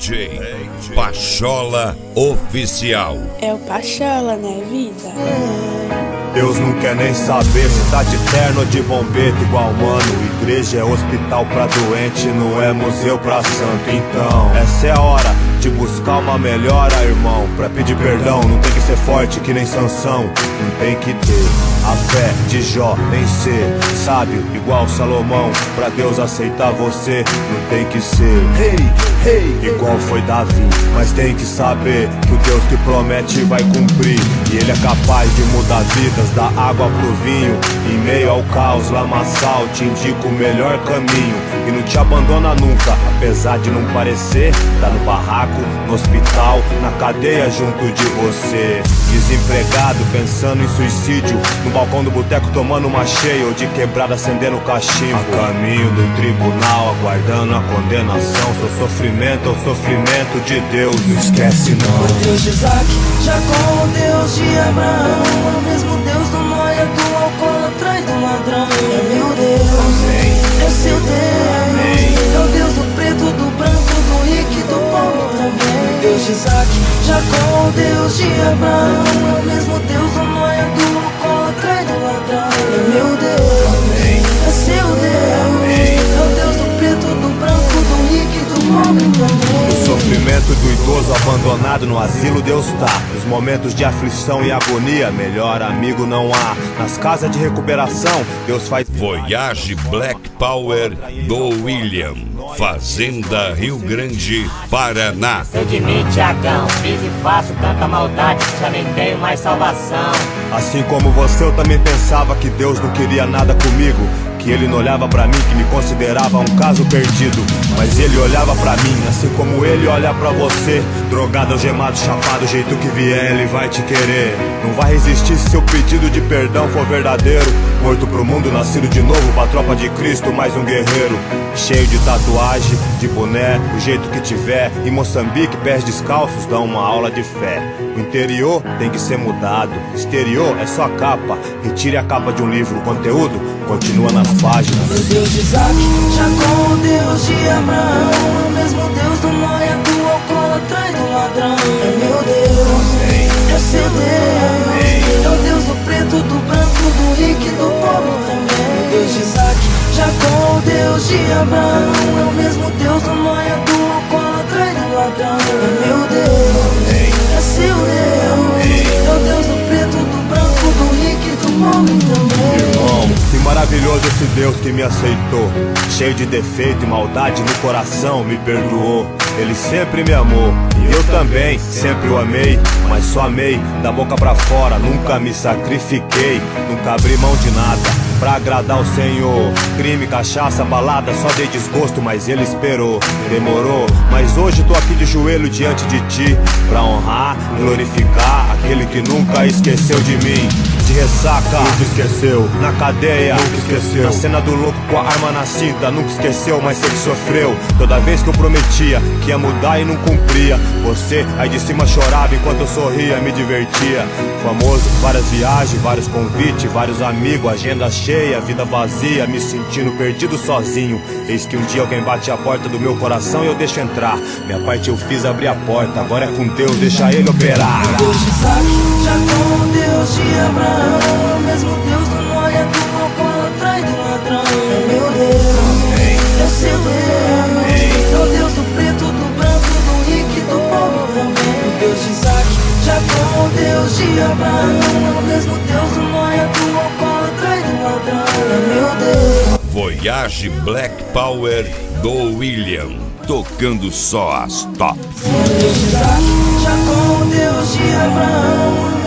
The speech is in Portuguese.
DJ Pachola Oficial. É o Pachola, né, vida? Deus não quer nem saber se tá de terno ou de bombeta igual mano. Igreja é hospital pra doente, não é museu pra santo. Então, essa é a hora de buscar uma melhora, irmão. Pra pedir perdão, não tem que ser forte que nem Sansão. Não tem que ter a fé de Jó, nem ser sábio igual Salomão. Pra Deus aceitar você, não tem que ser igual foi Davi. Mas tem que saber que o Deus que promete vai cumprir. E Ele é capaz de mudar vidas, da água pro vinho. Em meio ao caos, lamaçal, te indica o melhor caminho. E não te abandona nunca, apesar de não parecer. Tá no barraco, no hospital, na cadeia junto de você. Desempregado, pensando em suicídio, no balcão do boteco tomando uma cheia, ou de quebrada acendendo cachimbo. A caminho do tribunal, aguardando a condenação. Seu sofrimento é o sofrimento de Deus, não esquece não. O Deus de Isaac, Jacó, o Deus de Abraão, é o mesmo Deus do Noé, do alcoólatra e do ladrão. É meu Deus, é seu Deus, é o Deus do preto, do branco, do rico e do pobre também. Deus de Isaac, Jacó, o Deus de Abraão, é o mesmo Deus do Noé, do alcoólatra e do ladrão. É meu Deus, é seu Deus, é o Deus do preto, do branco, do rico e do pobre também. No sofrimento do idoso abandonado no asilo, Deus tá. Nos momentos de aflição e agonia, melhor amigo não há. Nas casas de recuperação, Deus faz Voyage Black Power do William, Fazenda Rio Grande, Paraná. Sei de mim, Tiagão, fiz e faço tanta maldade, já nem tenho mais salvação. Assim como você, eu também pensava que Deus não queria nada comigo, que Ele não olhava pra mim, que me considerava um caso perdido. Mas Ele olhava pra mim, assim como Ele olha pra você. Drogado, algemado, chapado, do jeito que vier Ele vai te querer. Não vai resistir se seu pedido de perdão for verdadeiro. Morto pro mundo, nascido de novo pra tropa de Cristo, mais um guerreiro. Cheio de tatuagem, de boné, o jeito que tiver. Em Moçambique, pés descalços dão uma aula de fé. O interior tem que ser mudado, exterior é só capa. Retire a capa de um livro, o conteúdo continua nas páginas. O Deus de Isaac, Jacó, o Deus de Abraão, é o mesmo Deus do Noé, do alcoólatra e do ladrão. É meu Deus, é seu Deus, é o Deus do preto, do branco, do rico e do pobre também. O Deus de Isaac, Jacó, o Deus de Abraão, é o mesmo Deus do Noé, do alcoólatra e do ladrão. É meu Deus, é seu Deus, é o Deus do preto, do branco, do rico e do pobre também. Irmão, que maravilhoso esse Deus que me aceitou. Cheio de defeito e maldade no coração, me perdoou. Ele sempre me amou, e eu também sempre o amei. Mas só amei da boca pra fora, nunca me sacrifiquei. Nunca abri mão de nada pra agradar o Senhor. Crime, cachaça, balada, só dei desgosto, mas Ele esperou. Demorou, mas hoje tô aqui de joelho diante de Ti, pra honrar, glorificar aquele que nunca esqueceu de mim. De ressaca, nunca esqueceu. Na cadeia, nunca esqueceu. Na cena do louco com a arma na cinta, nunca esqueceu, mas sei que sofreu. Toda vez que eu prometia que ia mudar e não cumpria, você aí de cima chorava enquanto eu sorria, me divertia. Famoso, várias viagens, vários convites, vários amigos, agenda cheia, vida vazia, me sentindo perdido sozinho. Eis que um dia alguém bate a porta do meu coração e eu deixo entrar. Minha parte eu fiz, abrir a porta, agora é com Deus, deixa Ele operar. O Deus de Isaac, Jacó, o Deus de Abraão, é o mesmo Deus do Noé, do alcoólatra e do ladrão. É meu Deus, é seu Deus, é o Deus do preto, do branco, do rico e do pobre também. O Deus de Isaac, Jacó, o Deus de Abraão, é o mesmo Deus do Noé, do alcoólatra e do ladrão. É meu Deus. Voyage Black Power do William, tocando só as tops. O Deus de Isaac, Jacó, o Deus de Abraão,